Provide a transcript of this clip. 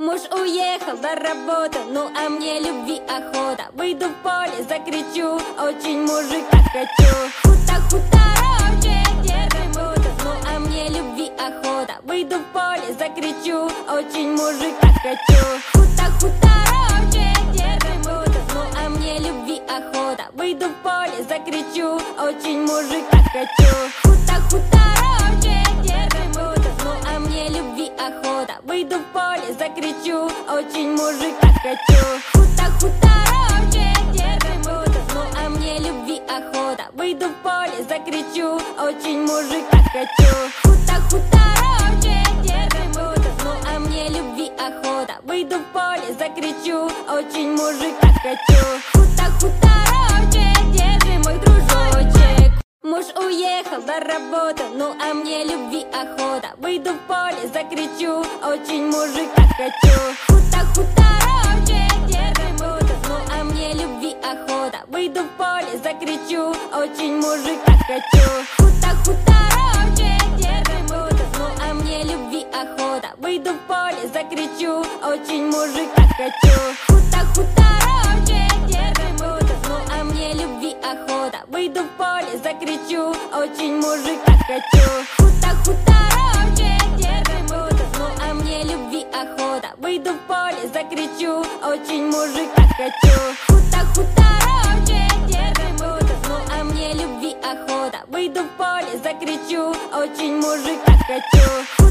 Муж уехал на работу, ну а мне любви охота. Выйду в поле, закричу, очень мужика хочу. Хуторочек, держи муту, ну а мне любви охота. Выйду в поле, закричу, очень мужика хочу. Хуторочек, держи муту, ну а мне любви охота. Выйду в поле, закричу, очень мужика хочу. Хуторочек, держи муту, ну а мне любви охота. Выйду в поле, закричу, очень мужика хочу. Хуторочек, держи муту, ну а мне любви охота. Выйду в поле, закричу, очень мужика хочу. Хуторочек, держи муту, ну а мне любви охота. Выйду в поле, закричу, очень мужика хочу. Хуторочек, держи мой дружочек. Муж уехал на работу, ну а мне любви охота. Выйду в поле, закричу, очень мужика хочу. Хуторочек, держи муту, ну а мне любви охота. Выйду в поле, закричу, очень мужика хочу. Хуторочек, держи муту, ну а мне любви охота. Выйду в поле, закричу, очень мужика хочу. Хуторочек, держи муту, ну а мне любви охота. Выйду в поле, закричу, очень мужика хочу. Хуторочек, держи муту, ну а мне любви охота. Выйду в поле, закричу, очень мужика хочу. Хуторочек, держи муту, ну а мне любви охота. Выйду в поле, закричу, очень мужика хочу.